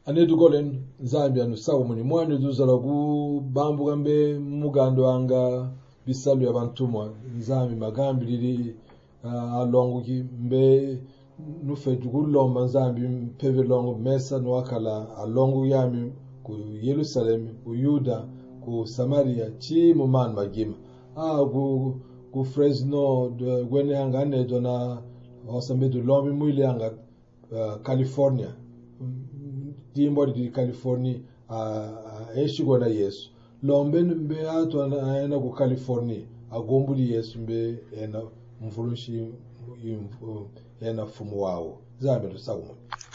anedu golen Zambia no sawo muni mwani duzala ku bambu gambe mugando anga bisalu yabantumwa nzami magambi lili alongo ki mbe nufetu kulomba nzambi mpeve longo mesa nwakala alongo yami ku Yerusalem ku Yuda ku Samaria chi muman magima ku Fresno gwene anga anedo na osambe du lombi mwili anga California dimbo di California eshigo na Yesu lombe mbe atu anaenda ku California agombuli Yesu mbe ena mfulushi ena fumu wao Zambia to sawo